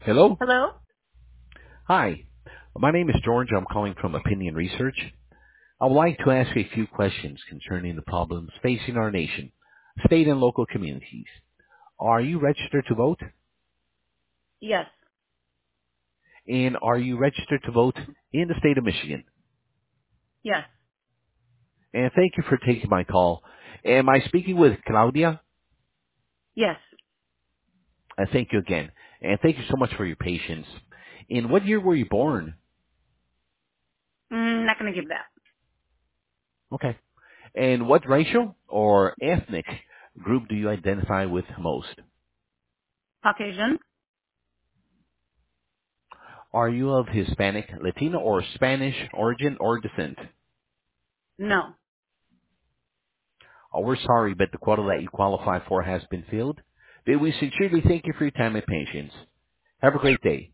Hello? Hello? Hi. My name is George. I'm calling from Opinion Research. I would like to ask a few questions concerning the problems facing our nation, state and local communities. Are you registered to vote? Yes. And are you registered to vote in the state of Michigan? Yes. And thank you for taking my call. Am I speaking with Claudia? Yes. Thank you again. And thank you so much for your patience. In what year were you born? Not going to give that. Okay. And what racial or ethnic group do you identify with most? Caucasian? Are you of Hispanic, Latino, or Spanish origin or descent? No. Oh, we're sorry, but the quota that you qualify for has been filled. But we sincerely thank you for your time and patience. Have a great day.